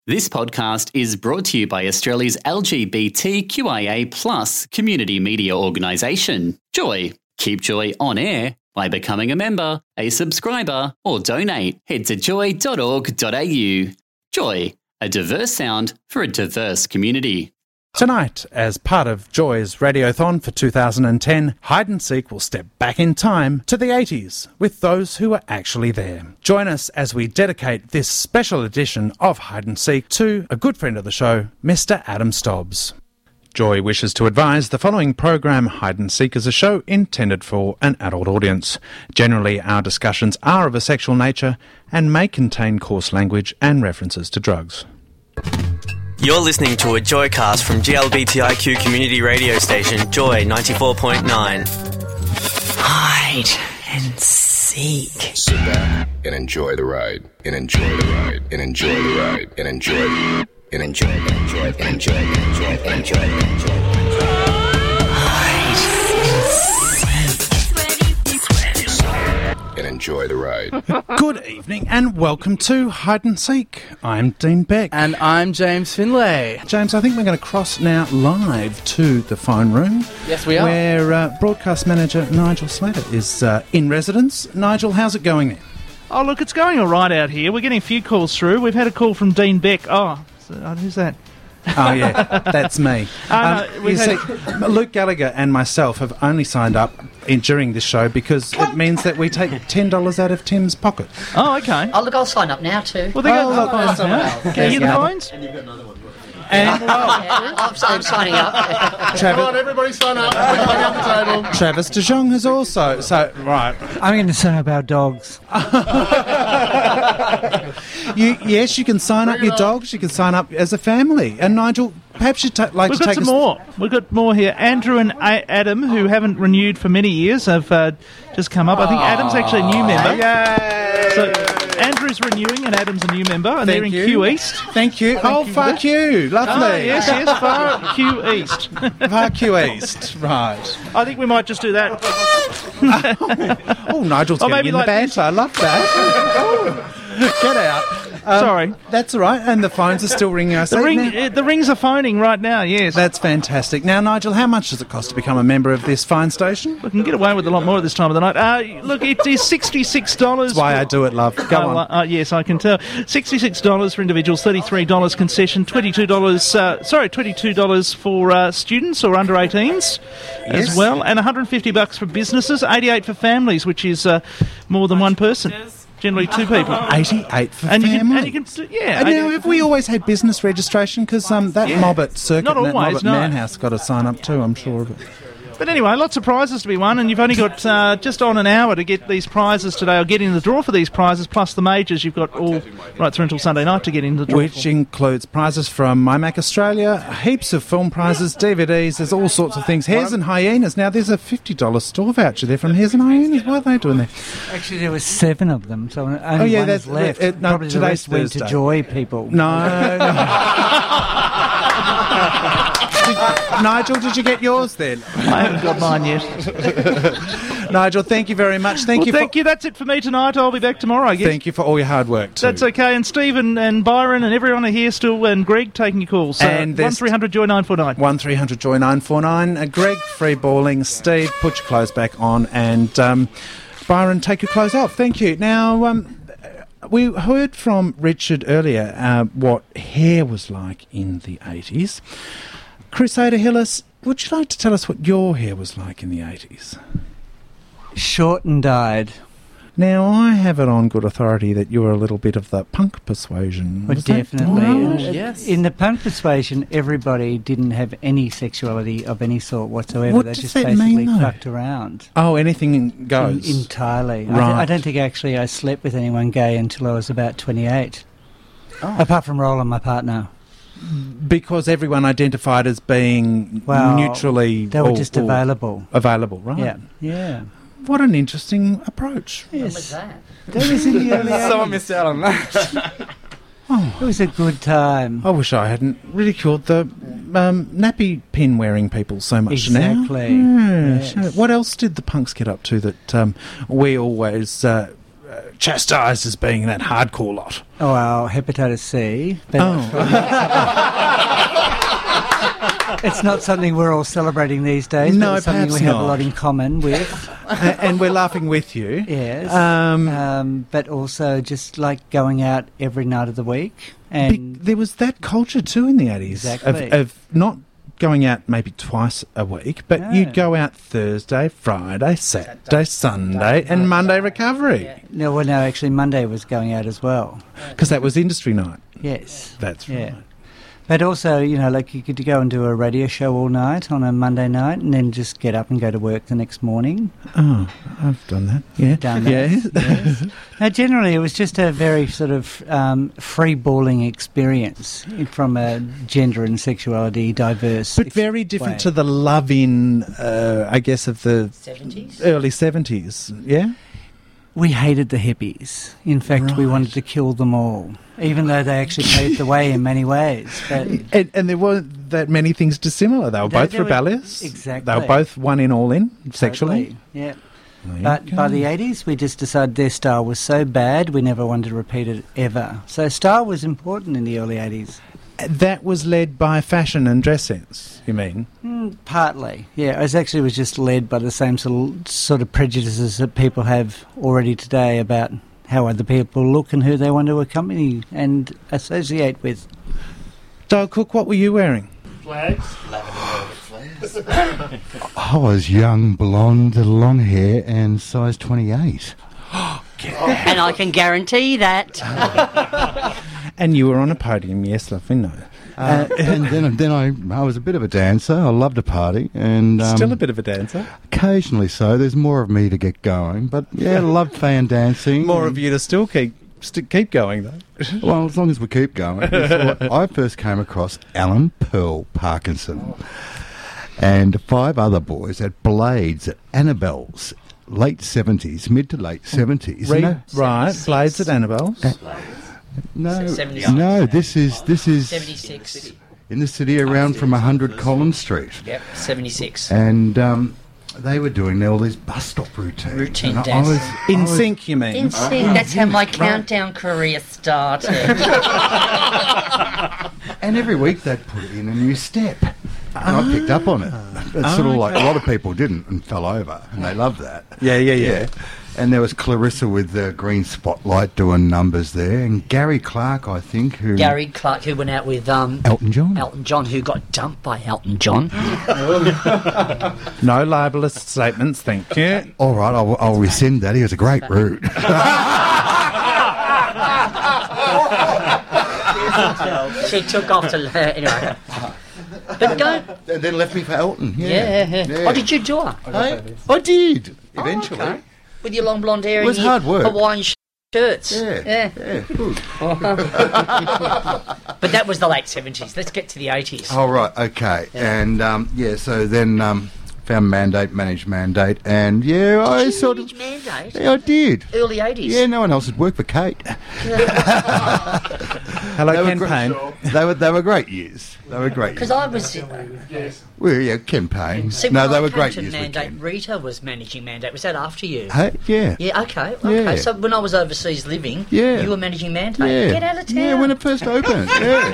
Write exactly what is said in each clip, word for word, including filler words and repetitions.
This podcast is brought to you by Australia's L G B T Q I A plus community media organisation, Joy. Keep Joy on air by becoming a member, a subscriber, or donate. Head to joy dot org dot a u. Joy, a diverse sound for a diverse community. Tonight, as part of Joy's Radiothon for two thousand ten, Hide and Seek will step back in time to the eighties with those who were actually there. Join us as we dedicate this special edition of Hide and Seek to a good friend of the show, Mister Adam Stobbs. Joy wishes to advise the following program, Hide and Seek, is a show intended for an adult audience. Generally, our discussions are of a sexual nature and may contain coarse language and references to drugs. You're listening to a Joycast from G L B T I Q community radio station Joy ninety-four point nine. Hide and seek. Sit back and enjoy the ride. And enjoy the ride. And enjoy the ride. And enjoy the and enjoy and enjoy and enjoy and enjoy and enjoy and enjoy. And enjoy the ride. Good evening and welcome to Hide and Seek. I'm Dean Beck. And I'm James Finlay. James, I think we're going to cross now live to the phone room. Yes, we are. Where uh, broadcast manager Nigel Slater is uh, in residence. Nigel, how's it going there? Oh, look, it's going all right out here. We're getting a few calls through. We've had a call from Dean Beck. Oh, so, uh, who's that? Oh, yeah, that's me. Uh, um, no, you see, had... Luke Gallagher and myself have only signed up in, during this show because it means that we take ten dollars out of Tim's pocket. Oh, okay. Oh, look, I'll sign up now too. Well, they oh, go... look, Oh, oh, Can you get the phones? And you've got another one. And, oh, yeah, I'm, I'm signing up. Travis, Come on, everybody sign up. Everybody at the table. Travis de Jong has also... So, right. I'm going to sign up our dogs. you, yes, you can sign up your dogs. You can sign up as a family. And Nigel, perhaps you'd ta- like We've to got take some us... more. We've got more here. Andrew and a- Adam, who haven't renewed for many years, have uh, just come up. I think Adam's actually a new member. Yay! So Andrew's renewing and Adam's a new member, and Thank they're in you. Q East. Thank you. Thank oh, you fuck you. Lovely. Oh, yes, yes, far Q East. Far Q East. Right. I think we might just do that. Oh, Nigel's Or getting maybe in like the this. banter. I love that. Oh, get out. Um, Sorry. That's all right. And the phones are still ringing. I The, say ring, now. uh, the rings are phoning right now, yes. That's fantastic. Now, Nigel, how much does it cost to become a member of this fine station? We can get away with a lot more at this time of the night. Uh, look, it is sixty-six dollars. That's why I do it, love. Go uh, on. Uh, yes, I can tell. sixty-six dollars for individuals, thirty-three dollars concession, twenty-two dollars, uh, sorry, twenty-two dollars for uh, students or under eighteens Yes. as well, and one hundred fifty bucks for businesses, eighty-eight for families, which is uh, more than one person. Generally two people. eighty-eight for And you, family. can, and you can, yeah. And now, eighty-eight have we always had business registration? Because um, that Yeah. mob at Circuit Not and that mob always, at no. Manhouse got to sign up too, I'm sure of it. But anyway, lots of prizes to be won, and you've only got uh, just on an hour to get these prizes today, or get in the draw for these prizes, plus the majors. You've got all right through until Sunday night to get in the draw. Which includes prizes from MyMac Australia, heaps of film prizes, D V Ds, there's all sorts of things. Hares and Hyenas. Now, there's a fifty dollars store voucher there from Hares and Hyenas. What are they doing there? Actually, there were seven of them, so only Oh, yeah, one that's- is left. it- it- no, Probably the today's rest went to Thursday. Joy people. No, no. Nigel, did you get yours then? I haven't got mine yet. Nigel, thank you very much. Thank Well, you. thank for, you. That's it for me tonight. I'll be back tomorrow, I guess. Thank you for all your hard work too. That's okay. And Stephen and Byron and everyone are here still, and Greg taking your calls. So And there's- one three hundred Joy nine four nine. one three hundred Joy nine four nine. Uh, Greg, free balling. Steve, put your clothes back on. And um, Byron, take your clothes off. Thank you. Now, um, we heard from Richard earlier uh, what hair was like in the eighties. Crusader Hillis, would you like to tell us what your hair was like in the eighties? Short and dyed. Now, I have it on good authority that you were a little bit of the punk persuasion. Well, Was that definitely. right? And, uh, Yes. In the punk persuasion, everybody didn't have any sexuality of any sort whatsoever. What they does just that basically mean, though? fucked around. Oh, anything goes. En- entirely. I, Right. th- I don't think actually I slept with anyone gay until I was about twenty-eight. Apart from Roland, my partner. Because everyone identified as being Well, neutrally... They were or- just or available. Available, right. Yeah, yeah. What an interesting approach. When was Yes. that? That was in the early Someone eighties. missed out on that. It was a good time. I wish I hadn't ridiculed the um, nappy pin wearing people so much Exactly. now. Yeah, Yes. sure. What else did the punks get up to that um, we always uh, uh, chastised as being that hardcore lot? Oh, well, hepatitis C. But Oh. it's not something we're all celebrating these days. No, but it's something we perhaps have not. a lot in common with. and, and we're laughing with you. Yes. Um, Um, but also just like going out every night of the week. Be- And there was that culture too in the eighties Exactly. of, of not going out maybe twice a week, but No. you'd go out Thursday, Friday, Saturday, Sunday, and Monday recovery no, well, no, actually Monday was going out as well. because that was industry night. Yes. That's Yeah. right. But also, you know, like you could go and do a radio show all night on a Monday night and then just get up and go to work the next morning. Oh, I've done that. Yeah, Done that. yeah. Yes. Now, generally, it was just a very sort of um, free-balling experience from a gender and sexuality diverse. But ex- very different way. to the love-in, uh, I guess, of the seventies? early seventies. Yeah. We hated the hippies. In fact, we Right. wanted to kill them all, even though they actually paved the way in many ways. But And, and there weren't that many things dissimilar. They were They- both they were- rebellious. exactly. They were both one in, all in, sexually. Totally, yeah. There you But go. by the eighties, we just decided their style was so bad, we never wanted to repeat it ever. So style was important in the early eighties. That was led by fashion and dress sense, you mean? Mm, partly, yeah. It was actually was just led by the same sort of, sort of prejudices that people have already today about how other people look and who they want to accompany and associate with. Doyle Cook, what were you wearing? I was young, blonde, long hair, and size twenty-eight. And I can guarantee that. And you were on a podium, yes, lovely, no. Uh, and then, then I, I was a bit of a dancer. I loved a party, and um, Still a bit of a dancer. occasionally so. There's more of me to get going, but yeah, loved fan dancing. More of you to still keep st- keep going, though. Well, as long as we keep going. So I first came across Alan Pearl Parkinson and five other boys at Blades at Annabelle's, late seventies, mid to late seventies. Re- You know? right, Blades at Annabelle's. No, seventy-six. no, this is this is seventy-six. in the city around from one hundred Collins Street. Yep, seventy-six. And um, they were doing all these bus stop routines. Routine And I- I dancing. was- I In was- sync, you mean? In sync. That's how my countdown career started. And every week they'd put in a new step. And I picked up on it. It's sort of like a lot of people didn't and fell over, and they loved that. Yeah, yeah, yeah. And there was Clarissa with the green spotlight doing numbers there, and Gary Clark, I think, who Gary Clark, who went out with um, Elton John. Elton John, who got dumped by Elton John. No libelous statements, thank you. All right, I'll, I'll rescind that. He was a great root. She took off to learn. Anyway. But go. And then left me for Elton. Yeah. Yeah. yeah. Yeah. Oh, did you do it? I, I did eventually. Okay. With your long blonde hair It was and your hard work. Hawaiian sh- shirts. Yeah. Yeah. Yeah, good. But that was the late seventies. Let's get to the eighties. All right, okay, and um, yeah, so then um, found Mandate, managed Mandate, and yeah, I you sort manage of, Mandate? yeah, I did. Early eighties. Yeah, no one else had worked for Kate. Hello, They were Ken gr- Payne. They were they were great years. They were great. Because Years. I was. Well, yeah, Ken Payne. See, no, when they I were came great to years with Mandate, Ken. Rita was managing Mandate. Was that after you? Hey, yeah. Yeah, okay. Okay. Yeah. So when I was overseas living, Yeah. you were managing Mandate. Yeah. Get out of town. Yeah, when it first opened. Yeah.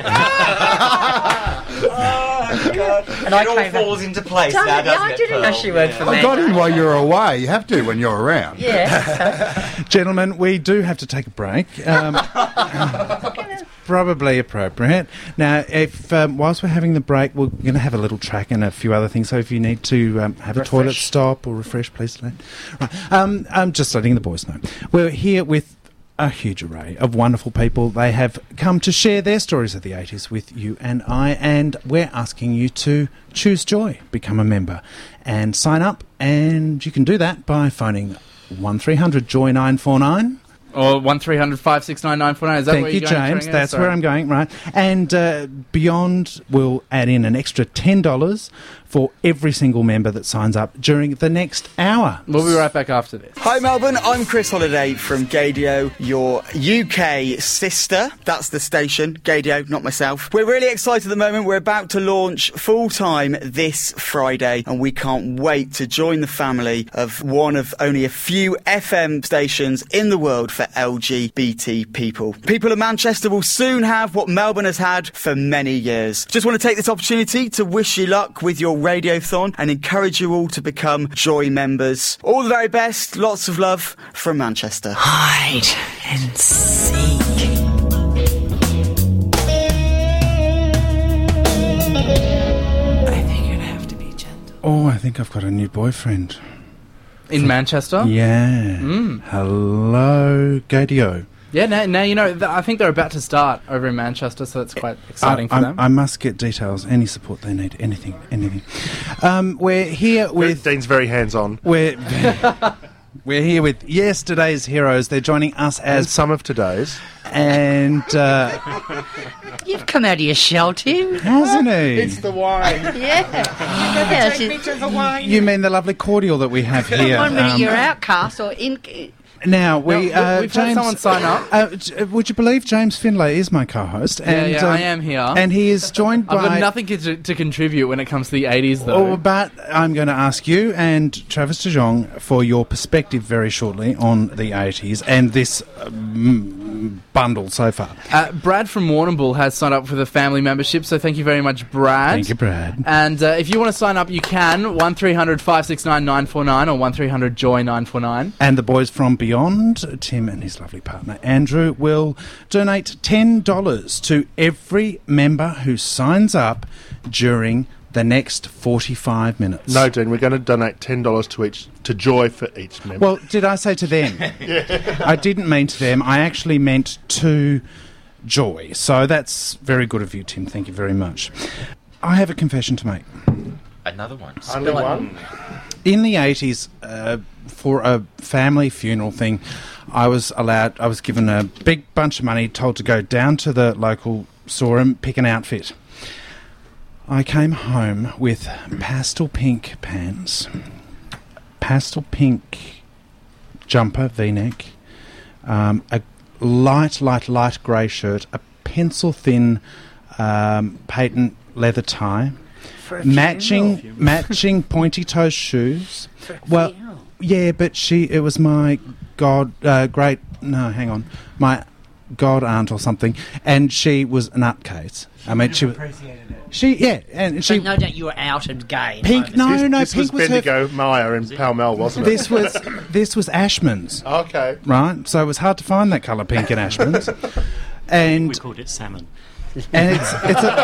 and I It all came back- falls into place Don't- now, yeah, doesn't I it, didn't know Pearl? she worked for I Mandate. got in while you were away. You have to when you're around. Yeah. Gentlemen, we do have to take a break. Um, probably appropriate. Now, if um, whilst we're having the break, we're going to have a little track and a few other things. So if you need to um, have Refresh. a toilet stop or refresh, please let. Right. Um, I'm just letting the boys know. We're here with a huge array of wonderful people. They have come to share their stories of the eighties with you and I, and we're asking you to choose joy, become a member, and sign up. And you can do that by phoning one three hundred joy nine four nine. Or one three hundred five six nine nine four nine. Is that Thank where you, you're going, James. Tringa? That's Sorry. where I'm going, right. And uh, Beyond will add in an extra ten dollars for every single member that signs up during the next hour. We'll be right back after this. Hi Melbourne, I'm Chris Holiday from Gaydio, your U K sister. That's the station, Gaydio, not myself. We're really excited at the moment. We're about to launch full-time this Friday, and we can't wait to join the family of one of only a few F M stations in the world for L G B T people. People of Manchester will soon have what Melbourne has had for many years. Just want to take this opportunity to wish you luck with your Radiothon and encourage you all to become Joy members. All the very best, lots of love from Manchester. Hide and seek. Oh, I think I've got a new boyfriend. In Manchester? Yeah. Mm. Hello, Gaydio. Yeah, now, now you know, th- I think they're about to start over in Manchester, so it's quite exciting I, for I'm- them. I must get details, any support they need, anything, anything. Um, we're here with... Dean's very hands-on. We're, we're here with yesterday's heroes. They're joining us And as... some of today's. And... Uh, You've come out of your shell, Tim. hasn't he? It's the wine. Yeah. Take me to the wine. You mean the lovely cordial that we have here? One minute um, you're outcast or in. Now, we, No, uh, we've had James, someone sign up. Uh, j- would you believe James Finlay is my co-host? Yeah, and, yeah, um, I am here. And he is joined I've by... got nothing to, to contribute when it comes to the eighties, though. Oh, but I'm going to ask you and Travis de Jong for your perspective very shortly on the eighties and this um, bundle so far. Uh, Brad from Warrnambool has signed up for the family membership, so thank you very much, Brad. Thank you, Brad. And uh, if you want to sign up, you can. one three hundred five six nine nine four nine or one three hundred joy nine four nine. And the boys from Beyond, Tim and his lovely partner Andrew, will donate ten dollars to every member who signs up during the next forty-five minutes. No, Dean, we're going to donate ten dollars to each to Joy for each member. Well, did I say to them? Yeah. I didn't mean to them. I actually meant to Joy. So that's very good of you, Tim. Thank you very much. I have a confession to make. Another one. Only one? In the eighties, uh, for a family funeral thing, I was allowed, I was given a big bunch of money, told to go down to the local store and pick an outfit. I came home with pastel pink pants, pastel pink jumper, V-neck, um, a light, light, light grey shirt, a pencil-thin um, patent leather tie, For a matching funeral. matching pointy-toe shoes. For a Well, funeral. yeah, but she, it was my god, uh, great, no, hang on, my god aunt or something, and she was a nutcase. I mean, she was, she, yeah, and So she, no doubt you were out and gay. pink, no, this, no, this pink was was her, Bendigo Maya in Pall Mall, wasn't it? this was, this was Ashman's, Okay. right? So it was hard to find that colour pink in Ashman's. And We called it salmon. and it's it's a,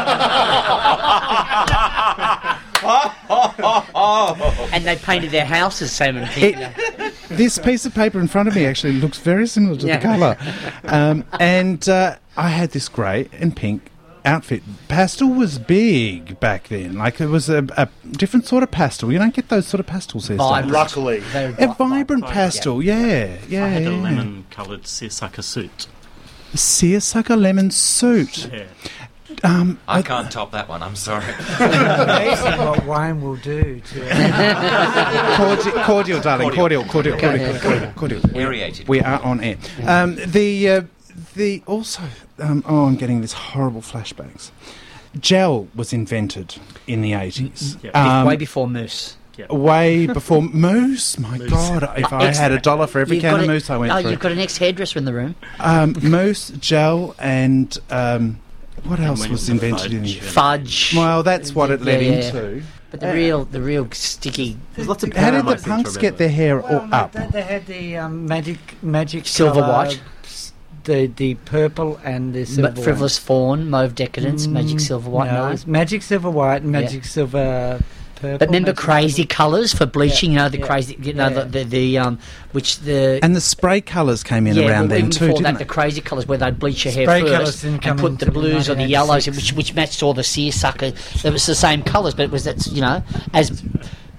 And they painted their houses salmon pink. It- this piece of paper in front of me actually looks very similar to Yeah. the colour. Um, and uh, I had this grey and pink outfit. Pastel was big back then. Like, it was a, a different sort of pastel. You don't get those sort of pastels these days. Vibrant. Luckily. They were A vi- vibrant vi- pastel, yeah. Yeah, I had yeah. a lemon-coloured seersucker suit. Seersucker lemon suit. Yeah. Um, I can't top that one, I'm sorry. Amazing what wine will do to cordial, cordial, darling. Cordial, cordial, cordial, cordial, cordial. Aerated. We are on air. Um, the uh, the also. Um, oh, I'm getting these horrible flashbacks. Gel was invented in the eighties. Yep. Um, way before mousse. way before mousse. My Mousse. God, if I had a dollar for every You've can got of a- mousse I went oh, through. you've got an ex-hairdresser in the room. Um, mousse, gel, and um, what else when was it was invented in fudge. the Fudge. Well, that's what it led Yeah, yeah. into. But the real, the real sticky There's lots of How did the parallels to punks get remember. their hair well, all up? They, they had the um, magic magic Silver colour, white. the the purple and the Ma- silver frivolous fawn, mauve decadence, white. magic Mm, silver white. no, No, it's magic silver white and magic silver purple. but remember magic crazy silver- colours for bleaching. You know the yeah, crazy, you know yeah. the, the the um, which the And the spray colours came in yeah, around well, then even too, before didn't that, they? the crazy colours where they'd bleach your hair Spray colours first didn't come and put the until blues or the nineteen yellows, eighty-six. which which matched all the seersucker. It was the same colours, but it was that's you know as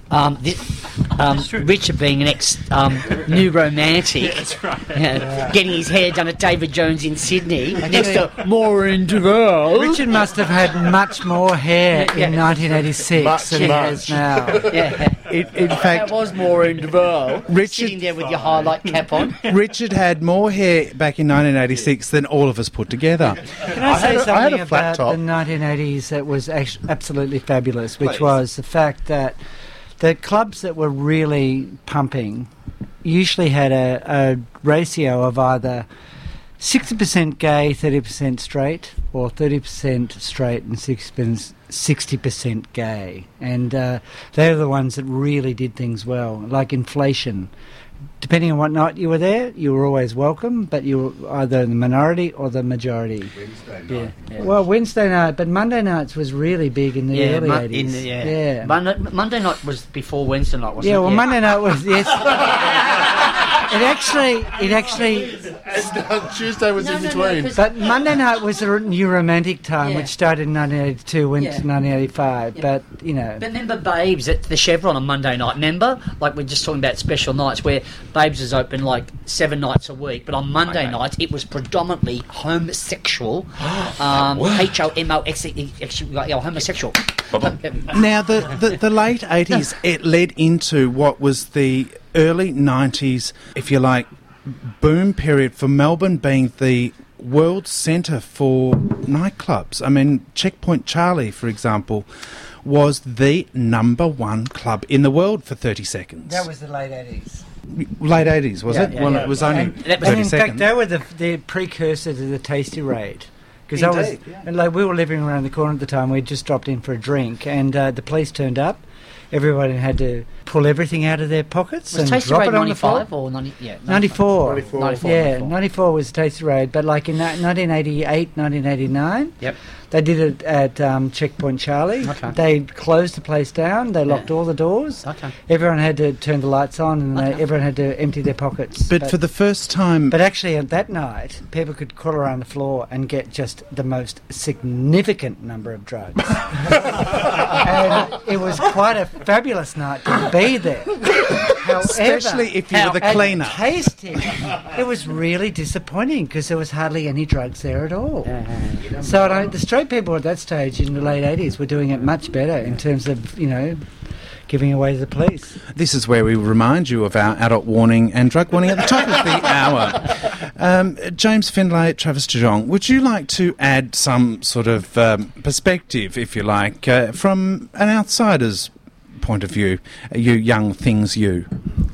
Um, thi- um, Richard being an ex um, new romantic, That's right. yeah, getting his hair done at David Jones in Sydney next to Maureen Duval. Richard must have had much more hair Yeah. in nineteen eighty-six Much, than he much. has now. Yeah, In, in fact, that was Maureen Duval Richard- sitting there with your highlight cap on. Richard had more hair back in nineteen eighty-six than all of us put together. Can I say had a- I something had a flat about top. the nineteen eighties that was actu- absolutely fabulous, which Please. was the fact that the clubs that were really pumping usually had a, a ratio of either sixty percent gay, thirty percent straight, or thirty percent straight and sixty percent gay. And uh, they're the ones that really did things well, like Inflation. Depending on what night you were there, you were always welcome, but you were either the minority or the majority. Wednesday Yeah, yeah. Well, Wednesday night, but Monday nights was really big in the Yeah, early Mon- eighties. in the, yeah. yeah. Monday, Monday night was before Wednesday night, wasn't Yeah, it? well, Monday night was yes. It actually, it actually, And uh, Tuesday was No, in no, no, between. 'cause- but Monday night was the new romantic time, Yeah. which started in nineteen eighty-two, went Yeah. to nineteen eighty-five. Yeah. But you know, But remember Babes at the Chevron on Monday night, remember? Like we're just talking about special nights where Babes is open like seven nights a week, but on Monday nights it was predominantly homosexual. um, H O M O X E, homosexual. Now, the, the, the late eighties, it led into what was the early nineties, if you like, boom period for Melbourne being the world centre for nightclubs. I mean, Checkpoint Charlie, for example, was the number one club in the world for thirty seconds. that was the late eighties. Late eighties, was Yeah, it? yeah, well, yeah. it was only And, thirty and in seconds. fact, they were the, the precursor to the Tasty Raid. Because I was, Indeed, yeah. and like we were living around the corner at the time. We just dropped in for a drink, and uh, the police turned up. Everybody had to pull everything out of their pockets Was and Tasty drop Raid it on the floor. ninety-five or ninety? Yeah, ninety-four. ninety-four. ninety-four. Yeah, ninety-four. ninety-four was Tasty Raid, but like in ni- nineteen eighty-eight, nineteen eighty-nine, Yep. they did it at um, Checkpoint Charlie. Okay. They closed the place down. They locked all the doors. Okay. Everyone had to turn the lights on, and Okay. they, everyone had to empty their pockets. But for the first time, But actually, at that night, people could crawl around the floor and get just the most significant number of drugs. And it was quite a fabulous night to be there. However, Especially if you were the at cleaner. tasting, it was really disappointing because there was hardly any drugs there at all. So I don't, the straight people at that stage in the late eighties were doing it much better in terms of, you know, giving away to the police. this is where we remind you of our adult warning and drug warning at the top of the hour. Um, James Findlay, Travis de Jong, would you like to add some sort of um, perspective, if you like, uh, from an outsider's point of view, uh, you young things, you?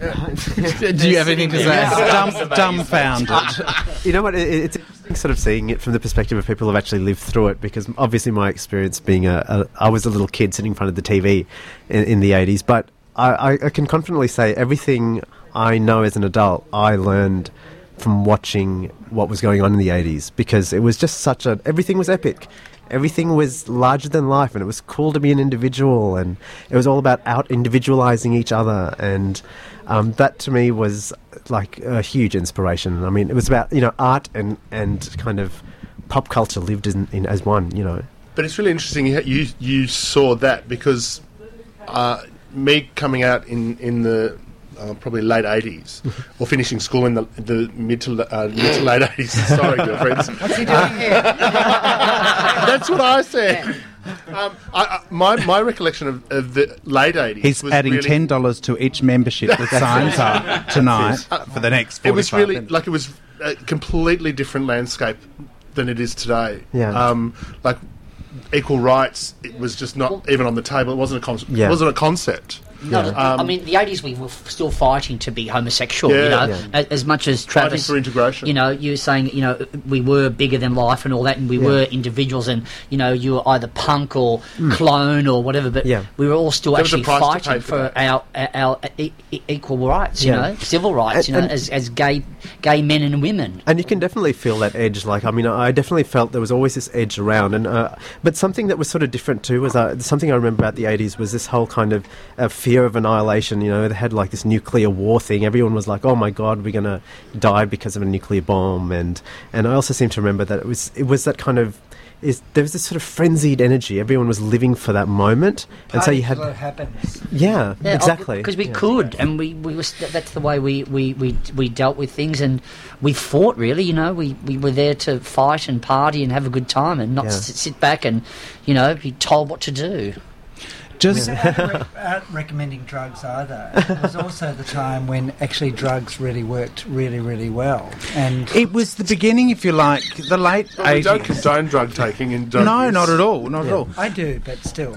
Do you have anything to say? Dumb, dumbfounded. You know what? It, it's interesting sort of seeing it from the perspective of people who've actually lived through it, because obviously my experience being a, a I was a little kid sitting in front of the T V in, in the eighties, but I, I, I can confidently say everything I know as an adult I learned from watching what was going on in the eighties, because it was just such a everything was epic. Everything was larger than life, and it was cool to be an individual, and it was all about out individualizing each other, and um, that to me was like a huge inspiration. I mean, it was about, you know, art and, and kind of pop culture lived in, in as one, you know. But it's really interesting you you, you saw that, because uh, me coming out in in the uh, probably late eighties, or finishing school in the the mid to uh, mid to late eighties. Sorry, girlfriends. What's he doing here? That's what I said. Um, I, I, my my recollection of, of the late eighties. He's was adding really, ten dollars to each membership that signs up tonight Uh, for the next It was forty-five really minutes. like it was a completely different landscape than it is today. Yeah. Um, like equal rights, it was just not even on the table. It wasn't a con- Yeah. it wasn't a concept. No, Um, I mean, the eighties we were f- still fighting to be homosexual, Yeah. you know, Yeah. as, as much as Fighting Travis, for integration. you know, you were saying, you know, we were bigger than life and all that, and we were individuals, and, you know, you were either punk or clone or whatever, but Yeah. we were all still There was a actually price to fighting pay for, for that. our, our, our e- e- equal rights, you Yeah. know, civil rights, you And- know, and- as, as gay gay men and women. And you can definitely feel that edge. Like, I mean, I definitely felt there was always this edge around. And uh, but something that was sort of different too was uh, something I remember about the eighties was this whole kind of uh, fear of annihilation. You know, they had like this nuclear war thing. Everyone was like, "Oh my God, we're gonna die because of a nuclear bomb." And and I also seem to remember that it was it was that kind of is there was this sort of frenzied energy. Everyone was living for that moment, and so you had happens. yeah, Yeah, exactly because we yeah. could, and we, we was that's the way we, we, we, we dealt with things, and we fought. Really, you know, we, we were there to fight and party and have a good time, and not Yeah. sit, sit back and, you know, be told what to do. Just Without re- recommending drugs either. It was also the time when actually drugs really worked really, really well. And it was the beginning, if you like, the late Well, we don't eighties. condone drug taking and drug No, use. not at all, not at all. I do, but still.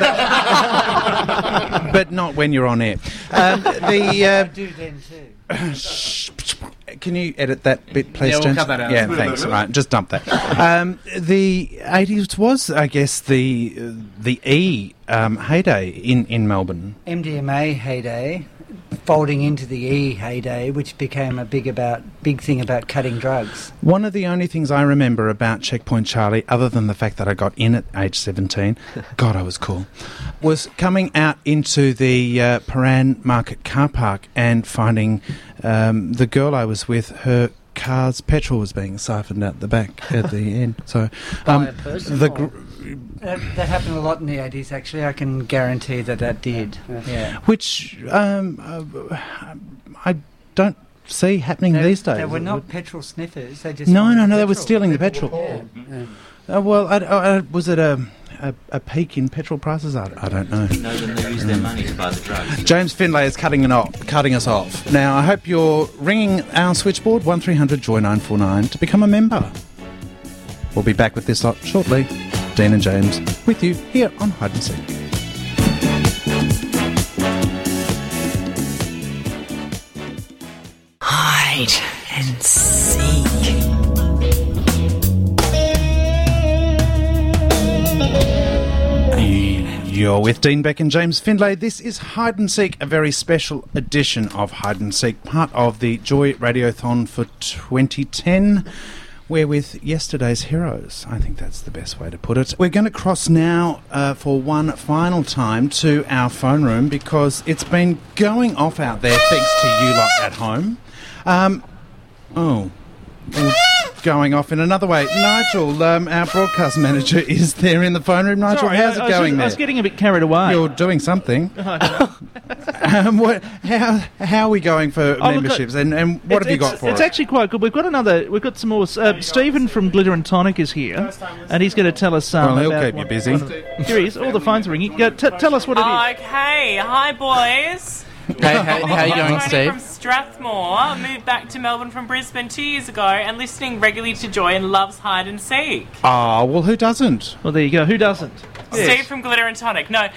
But not when you're on air. Um, the I uh, do then too. Can you edit that bit, please, Yeah, we'll James? cut that out. Yeah, thanks. Right, just dump that. Um, the eighties was, I guess, the uh, the E um, heyday in, in Melbourne. M D M A heyday, folding into the E heyday, which became a big about big thing about cutting drugs. One of the only things I remember about Checkpoint Charlie, other than the fact that I got in at age seventeen, God, I was cool, was coming out into the uh, Paran Market car park and finding um, the girl I was with, her car's petrol was being siphoned out the back at the end. So, um, By a person the or- gr- That, that happened a lot in the eighties, actually. I can guarantee that that did. Yeah. which um, uh, I don't see happening They, these days. they were not petrol sniffers. They just No, wanted no, no. They petrol. were stealing the petrol. Uh, well, I, I, I- was it a, a a peak in petrol prices? I, I don't know. No, then they use their money to buy the drugs. James Finlay is cutting, it off, cutting us off. Now, I hope you're ringing our switchboard, one three hundred joy nine four nine, to become a member. We'll be back with this lot shortly. Dean and James with you here on Hide and Seek. Hide and seek. You're with Dean Beck and James Findlay. This is Hide and Seek, a very special edition of Hide and Seek, part of the Joy Radiothon for twenty ten. We're with yesterday's heroes. I think that's the best way to put it. We're going to cross now uh, for one final time to our phone room because it's been going off out there thanks to you lot at home. Um, oh, well, going off in another way. Nigel, um, our broadcast manager, is there in the phone room. Nigel, Sorry, how's I, it I was going just- there? I was getting a bit carried away. You're doing something. um, what, how how are we going for Oh, look, memberships, and, and what It's- have you got it's- for It's us? actually quite good. We've got another. We've got some more. Uh, Stephen from Glitter and Tonic is here, and he's going to tell us. Um, Well, he'll about keep you one- busy. one of the- Here he is. All the phones are ringing. Go, t- tell us what it is. Okay, hi boys. Hey, how, how are you going, I'm Tony from Steve? Strathmore. Moved back to Melbourne from Brisbane two years ago and listening regularly to Joy and loves Hide and Seek. Oh, well, who doesn't? Well, there you go. Who doesn't? Steve from Glitter and Tonic. No.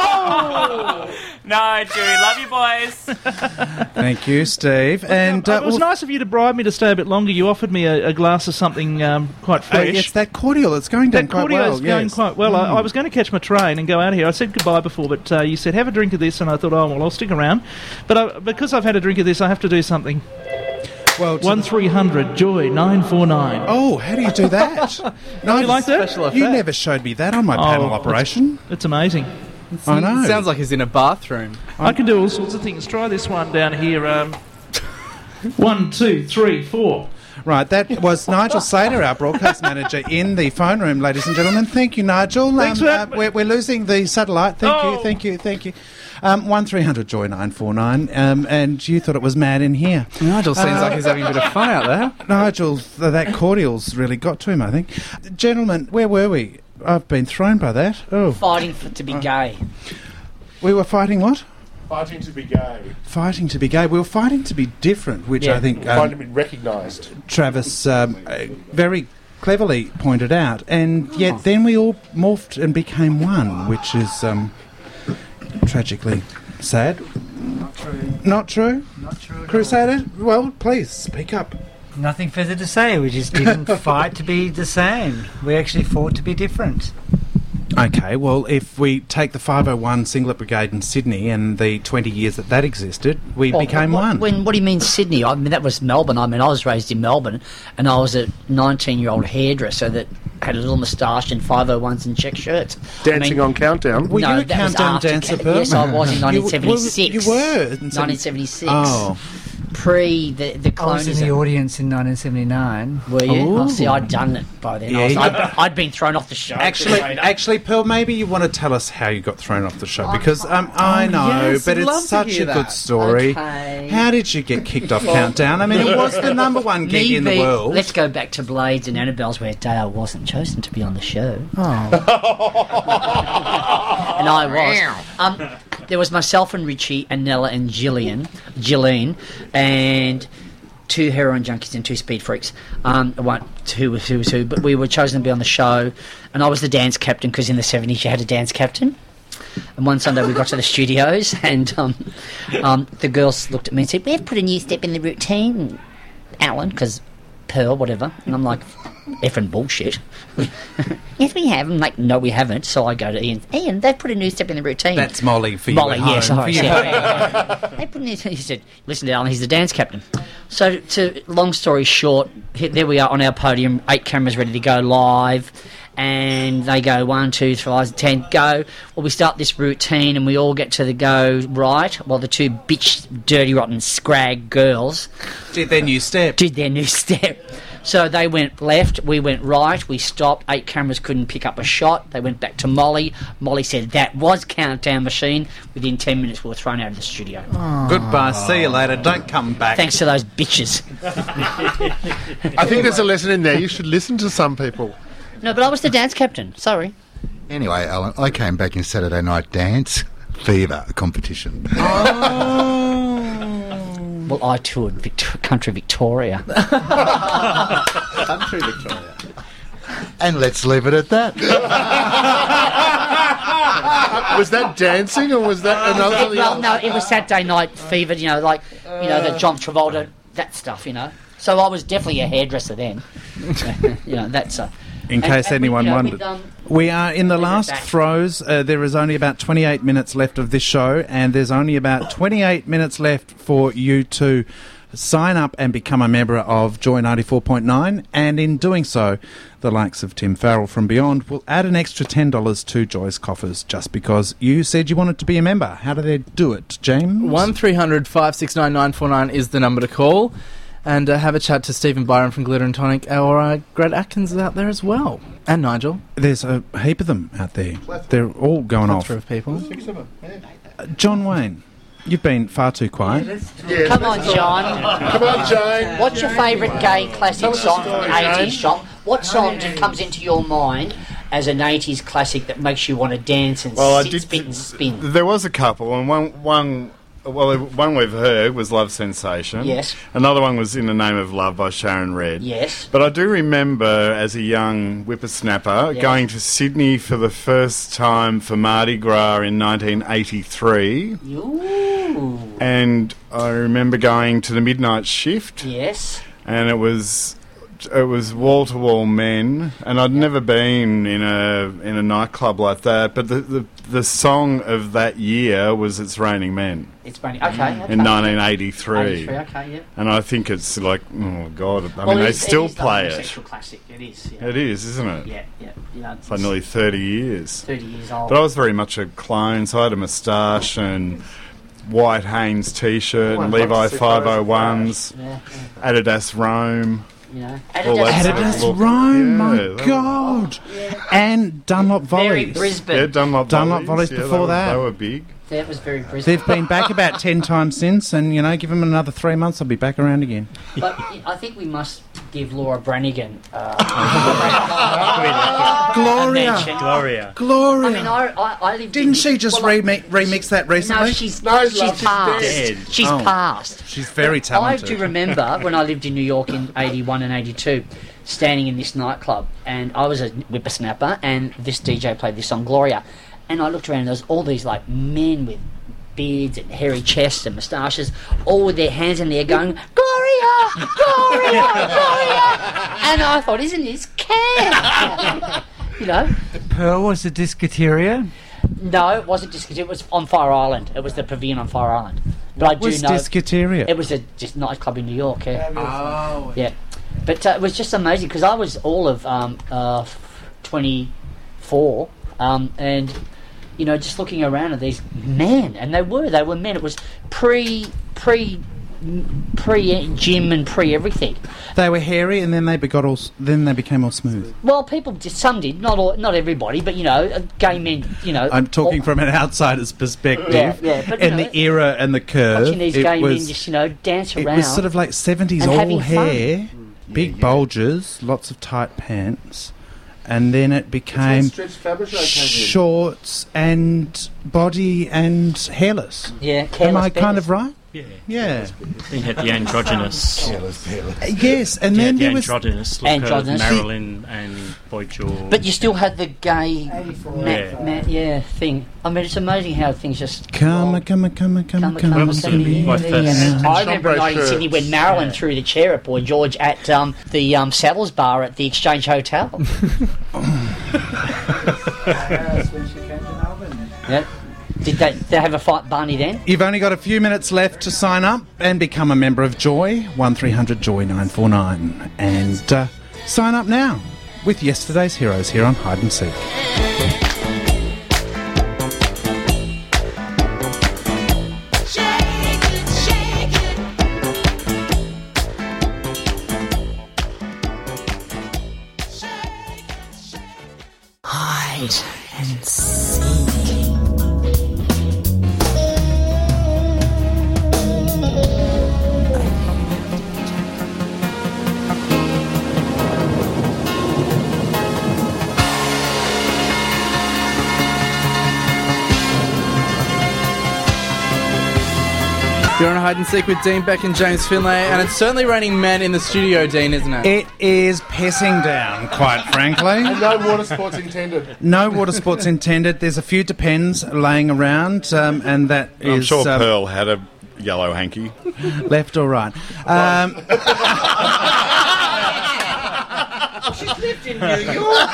Oh! No, I do. Love you boys. Thank you, Steve. And uh, it was well, nice of you to bribe me to stay a bit longer. You offered me a, a glass of something um, quite uh, fresh. it's that cordial. It's going down That quite cordial well. is going yes. quite well. I, Mm. I was going to catch my train and go out here. I said goodbye before, but uh, you said have a drink of this, and I thought, oh well, I'll stick around. But I, because I've had a drink of this, I have to do something. Well, One three hundred joy nine four nine. Oh, how do you do that? No, You like that? Special You effect. never showed me that on my Oh, panel it's- operation. It's amazing. I know. It sounds like he's in a bathroom. I can do all sorts of things. Try this one down here. Um, one, two, three, four. Right, that was Nigel Slater, our broadcast manager, in the phone room, ladies and gentlemen. Thank you, Nigel. Thanks Um, for uh, having me. we're, we're losing the satellite. Thank Oh. you, thank you, thank you. Um, one three hundred joy nine four nine, um, and you thought it was mad in here. Nigel seems Uh, like he's having a bit of fun out there. Nigel, th- that cordial's really got to him, I think. Gentlemen, where were we? I've been thrown by that. Oh, Fighting for, to be gay. we were fighting what? Fighting to be gay. Fighting to be gay. We were fighting to be different, which Yeah. I think Fighting to um, be recognised. Travis um, uh, very cleverly pointed out. And yet then we all morphed and became one, which is um, tragically sad. Not true. Not true? Not true. at Crusader? Well, please, speak up. all. Nothing further to say. We just didn't fight to be the same. We actually fought to be different. Okay, well, if we take the five oh one Singlet Brigade in Sydney and the twenty years that that existed, we Well, became what, one. When, what do you mean Sydney? I mean, that was Melbourne. I mean, I was raised in Melbourne, and I was a nineteen-year-old hairdresser that had a little moustache and five oh ones and check shirts. Dancing I mean, on Countdown. Were no, you a that was countdown after dancer, Ca- Pearl? Yes, I was in You w- nineteen seventy-six. You were? in nineteen seventy-six. Oh. pre the the I was in the clonism. audience in nineteen seventy-nine. Were you? Ooh. Oh, see, I'd done it by then. Yeah, I was, you- I'd, I'd been thrown off the show. Actually, actually, Pearl, maybe you want to tell us how you got thrown off the show because um, Oh, I know, yes, but I'd love it's to such hear a that. good story. Okay. How did you get kicked off Countdown? I mean, it was the number one gig Me in the being- world. Let's go back to Blades and Annabelle's where Dale wasn't chosen to be on the show. Oh. And I was. Um, there was myself and Richie and Nella and Gillian, Gillian, and two heroin junkies and two speed freaks. Um, one, two was who was who, but we were chosen to be on the show, and I was the dance captain because in the seventies you had a dance captain. And one Sunday we got to the studios, and um, um, the girls looked at me and said, "We've put a new step in the routine, Alan," because Pearl, whatever. And I'm like, effing bullshit. Yes, we have. I'm like, no, we haven't. So I go to Ian. Ian, they've put a new step in the routine. That's Molly for you Molly, at yes. home. Sorry, yeah. They put a new. He said, "Listen, Alan, he's the dance captain." So, to long story short, he- there we are on our podium, eight cameras ready to go live. And they go one, two, three, five, ten, go. Well, we start this routine, and we all get to the go right. While the two bitch, dirty, rotten, scrag girls did their new step. Did their new step. So they went left, we went right. We stopped. Eight cameras couldn't pick up a shot. They went back to Molly. Molly said that was Countdown Machine. Within ten minutes, we were thrown out of the studio. Goodbye. See you later. Don't come back. Thanks to those bitches. I think there's a lesson in there. You should listen to some people. No, but I was the dance captain. Sorry. Anyway, Alan, I came back in Saturday Night Dance Fever competition. Well, I toured Victor- country Victoria. Country Victoria. And let's leave it at that. Was that dancing or was that another? Well, no, it was Saturday Night Fever, you know, like, you know, the John Travolta, that stuff, you know. So I was definitely a hairdresser then. You know, that's a... In case and, and anyone we, you know, wondered. with, um, We are in the last back. throes. Uh, there is only about twenty-eight minutes left of this show, and there's only about twenty-eight minutes left for you to sign up and become a member of Joy ninety-four point nine. And in doing so, the likes of Tim Farrell from Beyond will add an extra ten dollars to Joy's coffers just because you said you wanted to be a member. How do they do it, James? One three hundred five six nine nine four nine is the number to call. And uh, have a chat to Stephen Byron from Glitter and Tonic, or uh, Grant Atkins is out there as well. And Nigel. There's a heap of them out there. They're all going off. Of people. Six of them. Yeah. Uh, John Wayne, you've been far too quiet. Yeah. Come on, John. Come on, Jane. What's your favourite gay classic Tell us a song from story, the eighties, Jane. John? What song just comes into your mind as an eighties classic that makes you want to dance and Well, I sit, did- spit and spin? There was a couple, and one, one, well, one we've heard was "Love Sensation." Yes. Another one was "In the Name of Love" by Sharon Red. Yes. But I do remember, as a young whippersnapper, Yes. going to Sydney for the first time for Mardi Gras in nineteen eighty-three, Ooh. and I remember going to the midnight shift, Yes. and it was. It was wall to wall men, and I'd never been in a in a nightclub like that. But the, the the song of that year was "It's Raining Men" It's funny. Okay. okay. in nineteen eighty-three, eighty-three, okay, yeah. and I think it's like, oh god, I Well, mean it they is- still it is the play it. homosexual classic. It is. Yeah. It is, isn't it? Yeah, yeah. You know, It's like nearly thirty years. thirty years old. But I was very much a clone, so I had a moustache and white Hanes t-shirt Oh, and I'd Levi love to see five photos oh of ones, Yeah, Adidas Rome. You know, all that sort of Adidas look. Rome, Yeah, my that was- God. And Dunlop Very Volleys. Brisbane. Yeah, Dunlop, Dunlop volleys, Volleys yeah, before they were, that. They were big. That was very Brisbane. They've been back about ten times since, and, you know, give them another three months, they'll be back around again. But I think we must give Laura Branigan uh, Gloria. a mention. Gloria. Gloria. I mean, I, I, I lived Didn't in, she just well, I- remix, remix that recently? No, she's, No, she's, love, she's passed. dead. She's Oh. passed. She's very But talented. I do remember when I lived in New York in eighty-one and eighty-two, standing in this nightclub, and I was a whippersnapper, and this D J played this song, Gloria, and I looked around, and there was all these, like, men with beards and hairy chests and moustaches, all with their hands in the air going, Gloria! Gloria! Gloria! And I thought, isn't this Cam? You know? Pearl was the Discoteria. No, it wasn't Discoteria. It was on Fire Island. It was the Pavilion on Fire Island. But I do was know Discoteria? it was a just nightclub in New York. Yeah, Oh. yeah. But uh, it was just amazing because I was all of um, uh, twenty-four, um, and you know, just looking around at these men, and they were they were men. It was pre pre pre-gym and pre-everything. They were hairy, and then they be- got all. s- Then they became all smooth. Well, people just some did, not all, not everybody, but you know, uh, gay men, you know. I'm talking all- from an outsider's perspective. Yeah, yeah, but, you and know, the era and the curve. watching these it gay was, men just you know dance It around. was sort of like seventies, and all having hair, fun. big bulges, lots of tight pants, and then it became Stretch Fabergé came in. shorts and body and hairless. Yeah, Am careless I kind bears. of right? Yeah. Yeah. Then you had the androgynous. Yes, and you then had the there was androgynous look Androgynous. of Marilyn and Boy George. But you still had the gay, ma- Yeah. ma- yeah, thing. I mean, it's amazing how things just. come, come, come, come, come, Come, come, come, to come, me. my first- I remember a night in Chambray Sydney when shirts. Marilyn threw the chair at Boy George at um, the um, Saddles Bar at the Exchange Hotel. Yeah. Did they, did they have a fight, Barney, then? You've only got a few minutes left to sign up and become a member of Joy, one three hundred Joy nine four nine. And uh, sign up now with yesterday's heroes here on Hide and Seek. Hide and seek. You're on Hide and Seek with Dean Beck and James Finlay, and it's certainly raining men in the studio, Dean, isn't it? It is pissing down, quite frankly. And no water sports intended. No water sports intended. There's a few Depends laying around, um, and that I'm is sure um, Pearl had a yellow hanky. left or right. Um, She's lived in New York.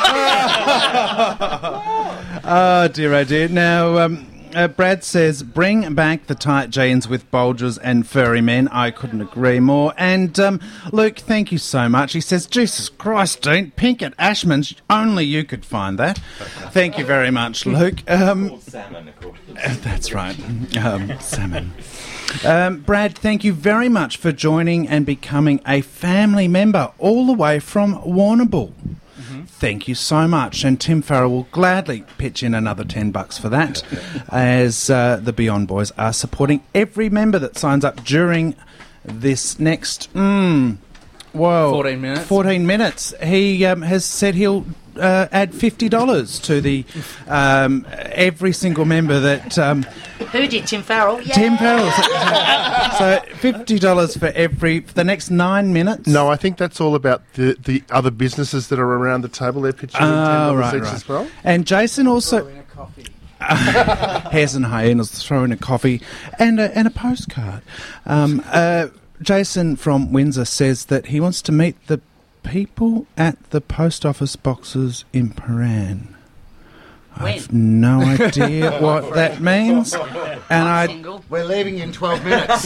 oh dear, oh dear. Now, um, uh, Brad says, bring back the tight jeans with bulges and furry men. I couldn't agree more. And um, Luke, thank you so much. He says, Jesus Christ, Dean, pink at Ashman's. Only you could find that. Thank you very much, Luke. Um, Salmon, that's right. Um, salmon. Um, Brad, thank you very much for joining and becoming a family member all the way from Warrnambool. Mm-hmm. Thank you so much. And Tim Farrell will gladly pitch in another ten bucks for that, as uh, the Beyond Boys are supporting every member that signs up during this next... Mm, whoa, fourteen minutes. fourteen minutes. He um, has said he'll uh, add fifty dollars to the um, every single member that... Um, Who did, Tim Farrell? Yeah. Tim Farrell. So fifty dollars for every for the next nine minutes. No, I think that's all about the, the other businesses that are around the table. They're pitching in ten dollars Oh, right, each right. as well. And Jason also. Hares and hyenas throw in a coffee and a, and a postcard. Um, uh, Jason from Windsor says that he wants to meet the people at the post office boxes in Paran. I've no idea what that means, and I We're leaving in twelve minutes.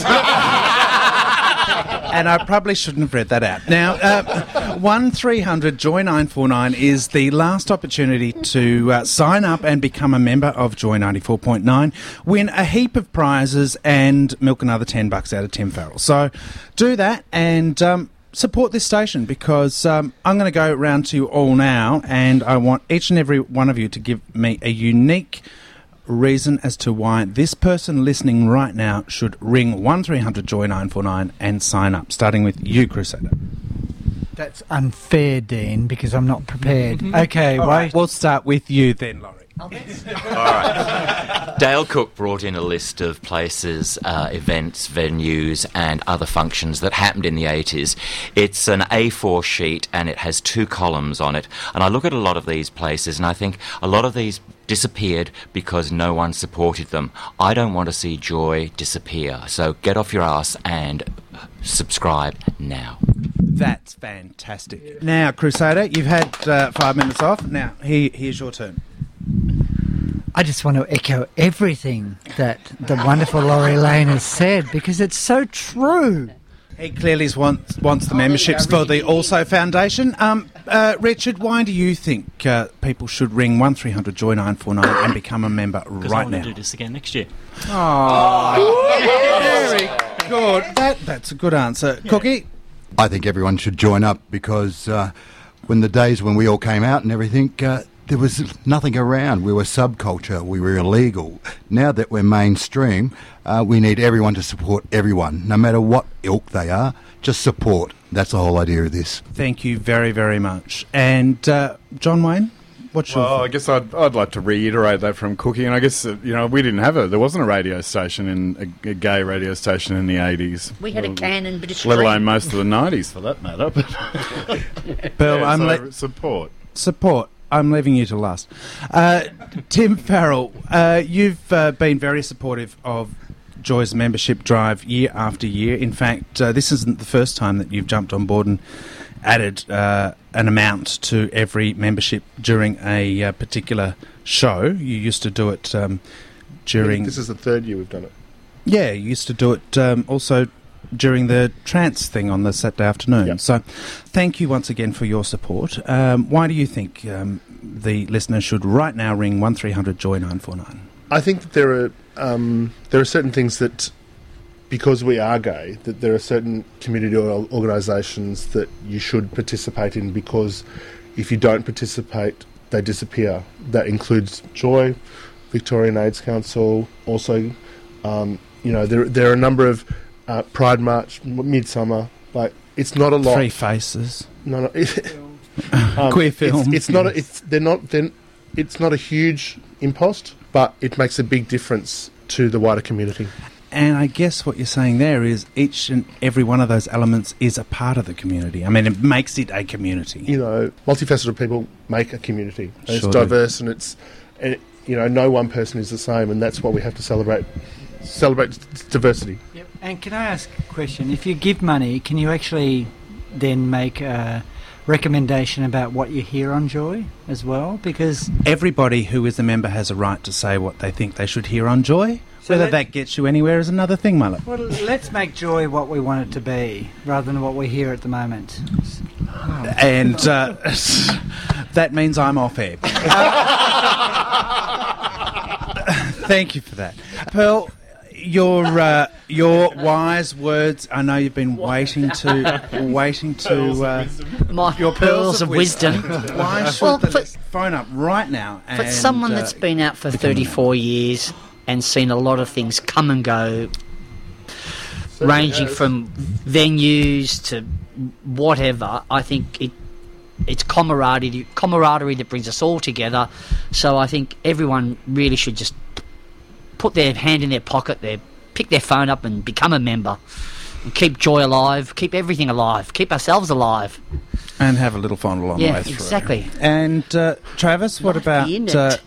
and I probably shouldn't have read that out. Now, uh, one three hundred Joy nine four nine is the last opportunity to uh, sign up and become a member of Joy ninety-four point nine, win a heap of prizes and milk another ten bucks out of Tim Farrell. So do that and um, support this station, because um, I'm going to go round to you all now, and I want each and every one of you to give me a unique reason as to why this person listening right now should ring one three hundred Joy nine four nine and sign up, starting with you, Crusader. That's unfair, Dean, because I'm not prepared. Okay, All wait. right, we'll start with you then, Laurie. All right. Dale Cook brought in a list of places, uh, events, venues, and other functions that happened in the eighties. It's an A four sheet, and it has two columns on it. And I look at a lot of these places, and I think a lot of these disappeared because no one supported them. I don't want to see Joy disappear. So get off your ass and subscribe now. That's fantastic. Now, Crusader, you've had uh, five minutes off. Now, here, here's your turn. I just want to echo everything that the wonderful Laurie Lane has said, because it's so true. He clearly wants, wants the memberships for the Also Foundation. Um, uh, Richard, why do you think uh, people should ring one three hundred Joy nine four nine and become a member Because I right want now? to do this again next year. Oh, Eric. good. That, that's a good answer. Cookie? I think everyone should join up because uh, when the days when we all came out and everything, uh, there was nothing around. We were subculture. We were illegal. Now that we're mainstream, uh, we need everyone to support everyone, no matter what ilk they are. Just support. That's the whole idea of this. Thank you very, very much. And uh, John Wayne, what's your... Well, I guess I'd, I'd like to reiterate that from Cookie, and I guess, uh, you know, we didn't have a... There wasn't a radio station, in a, a gay radio station in the eighties. We had a Canon, but it's Let green. alone most of the nineties, for that matter. But Bill, yeah, I'm so le- support. Support. I'm leaving you to last. Uh, Tim Farrell, uh, you've uh, been very supportive of Joy's membership drive year after year. In fact, uh, this isn't the first time that you've jumped on board and added uh, an amount to every membership during a uh, particular show. You used to do it um, during... This is the third year we've done it. Yeah, you used to do it um, also during the trance thing on the Saturday afternoon. Yep. So thank you once again for your support. Um, why do you think um, the listeners should right now ring one three hundred joy nine four nine? I think that there are um, there are certain things that, because we are gay, that there are certain community or organisations that you should participate in, because if you don't participate, they disappear. That includes Joy, Victorian AIDS Council, also, um, you know, there there are a number of uh, Pride March, Midsummer. Like, it's not a lot. Three Faces. No, no. It, um, Queer it's, film. It's not. A, it's they're not. They're, it's not a huge impost, but it makes a big difference to the wider community. And I guess what you're saying there is each and every one of those elements is a part of the community. I mean, it makes it a community. You know, multifaceted people make a community. And Sure it's do. diverse, and it's, and it, you know, no one person is the same, and that's what we have to celebrate. Celebrate d- diversity. Yep. And can I ask a question? If you give money, can you actually then make a recommendation about what you hear on Joy as well? Because Everybody who is a member has a right to say what they think they should hear on Joy. So Whether let- that gets you anywhere is another thing, Mullet. well, let's make Joy what we want it to be, rather than what we hear at the moment. And uh, that means I'm off air. Thank you for that. Pearl, your uh, your wise words. I know you've been waiting to waiting to uh, My your pearls of wisdom. Why should Well, the for- list phone up right now? For And, someone uh, that's been out for thirty-four years and seen a lot of things come and go, ranging from venues to whatever, I think it it's camaraderie, camaraderie that brings us all together. So I think everyone really should just put their hand in their pocket, their pick their phone up and become a member. And keep Joy alive, keep everything alive, keep ourselves alive. and have a little fun along Yeah, the way through. exactly. And uh, Travis, what about in uh,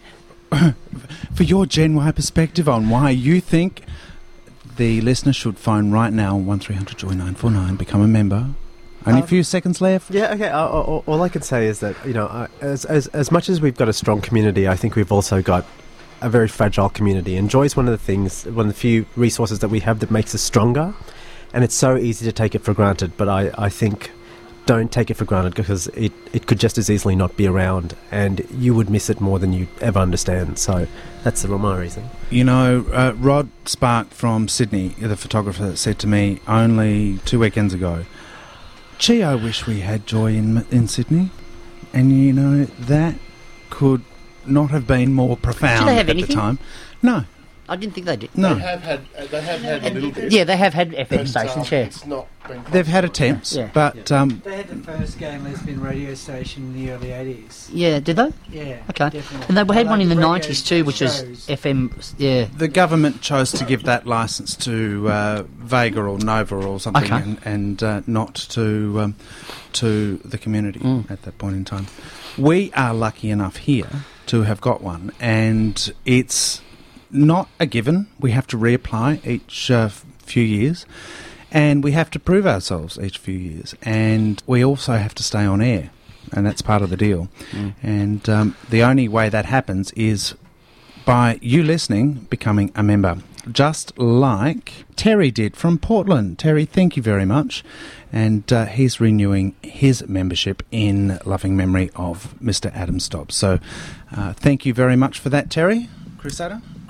for your Gen Y perspective on why you think the listener should phone right now one three hundred joy nine four nine, become a member? Only Um, a few seconds left. Yeah, okay. Uh, all, all I can say is that, you know, uh, as, as as much as we've got a strong community, I think we've also got a very fragile community. And Joy is one of the things, one of the few resources that we have that makes us stronger. And it's so easy to take it for granted. But I, I think don't take it for granted, because it, it could just as easily not be around, and you would miss it more than you ever understand. So that's the my reason. You know, uh, Rod Spark from Sydney, the photographer, said to me only two weekends ago, gee, I wish we had Joy in in Sydney. And, you know, that could not have been more profound Do they have at anything? the time. No. I didn't think they did. No. They have had. Uh, they have had a little bit. Yeah, they have had F M but, stations, um, yeah. It's not been They've had attempts, Yeah. but... Um, They had the first gay and lesbian radio station in the early eighties. Yeah, did they? Yeah, Okay. definitely. And they had I one in the like radio nineties too, which was shows. F M, yeah. the government chose to give that licence to uh, Vega or Nova or something, Okay. and, and uh, not to um, to the community Mm. at that point in time. We are lucky enough here to have got one, and it's not a given. We have to reapply each uh, f- few years, and we have to prove ourselves each few years, and we also have to stay on air, and that's part of the deal. Mm. And um, the only way that happens is by you listening, becoming a member, just like Terry did from Portland. Terry, thank you very much. And uh, he's renewing his membership in loving memory of Mister Adam Stobbs. So uh, thank you very much for that, Terry. Crusader?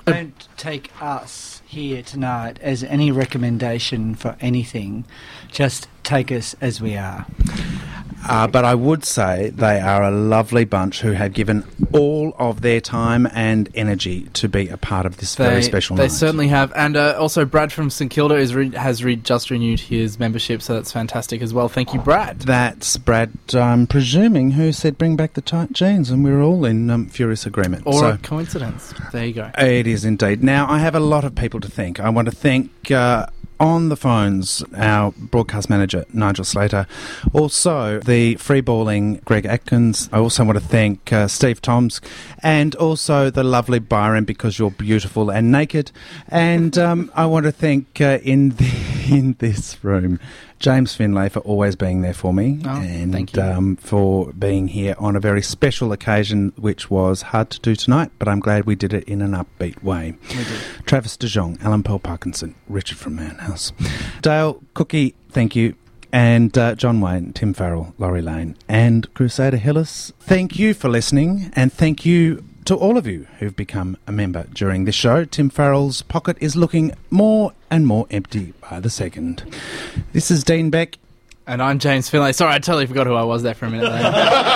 Don't take us here tonight as any recommendation for anything. Just take us as we are. Uh, but I would say they are a lovely bunch who have given all of their time and energy to be a part of this They, very special they night. certainly have. And uh, also, Brad from St Kilda is re- has re- just renewed his membership, so that's fantastic as well. Thank you, Brad. That's Brad, I'm presuming, who said bring back the tight jeans, and we're all in um, furious agreement. Or So- a coincidence. There you go. It is indeed. Now, I have a lot of people to thank. I want to thank uh, on the phones our broadcast manager, Nigel Slater. Also, the freeballing Greg Atkins. I also want to thank uh, Steve Toms. And also the lovely Byron, because you're beautiful and naked. And um, I want to thank uh, in, the, in this room James Finlay for always being there for me, Oh, and thank you. Um, for being here on a very special occasion, which was hard to do tonight, but I'm glad we did it in an upbeat way. We did. Travis De Jong, Alan Pearl Parkinson, Richard from Manhouse, Dale Cookie, thank you, and uh, John Wayne, Tim Farrell, Laurie Lane, and Crusader Hillis. Thank you for listening, and thank you to all of you who've become a member during this show. Tim Farrell's pocket is looking more and more empty by the second. This is Dean Beck. And I'm James Finlay. Sorry, I totally forgot who I was there for a minute there.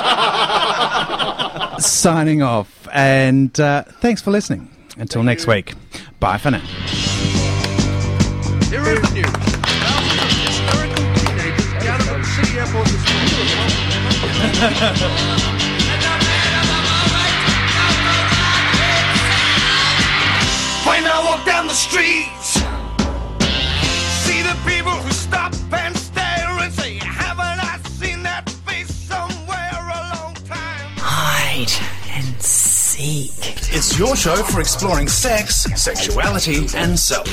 Signing off, and uh, thanks for listening. Until next week, bye for now. Here is the news. American teenagers gather at the city airport this morning. When I walk down the streets, see the people who stop and stare and say, haven't I seen that face somewhere a long time? Hide and seek. It's your show for exploring sex, sexuality, and self.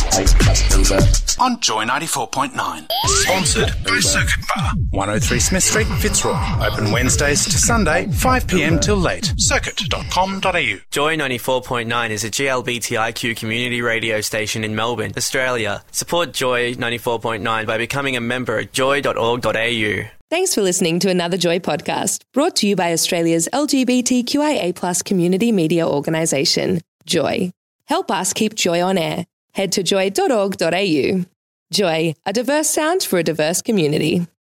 On Joy ninety-four point nine. Sponsored by Circuit Bar. one oh three Smith Street, Fitzroy. Open Wednesdays to Sunday, five p.m. till late. circuit dot com dot a u. Joy ninety-four point nine is a G L B T I Q community radio station in Melbourne, Australia. Support Joy ninety-four point nine by becoming a member at joy dot org dot a u. Thanks for listening to another Joy podcast, brought to you by Australia's L G B T Q I A plus community media organisation, Joy. Help us keep Joy on air. Head to joy dot org dot a u. Joy, a diverse sound for a diverse community.